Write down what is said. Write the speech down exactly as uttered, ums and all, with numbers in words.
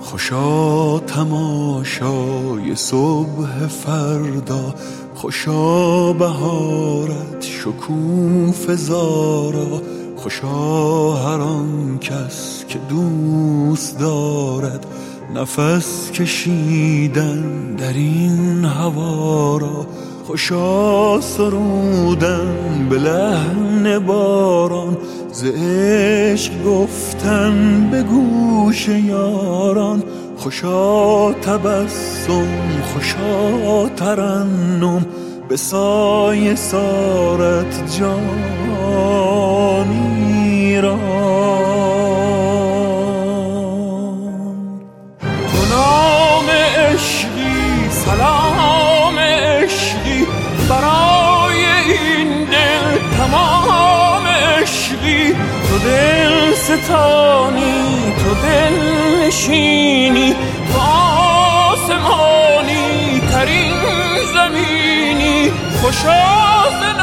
خوشا تماشای صبح فردا، خوشا بهارت شکوفه زارا، خوشا هر آن کس که دوست دارد نفس کشیدن در این هوا را، خوشا سرودن به لحن باران، ز عشق گفتن به گوش یاران، خوشا تبسم خوشا ترنم به سایه سارت جانی را. تو نام عشقی سلام عشقی برای این دل تمام عشقی، تو دل ستانی تو دل نشینی، تو آسمانی ترین زمینی، خوشا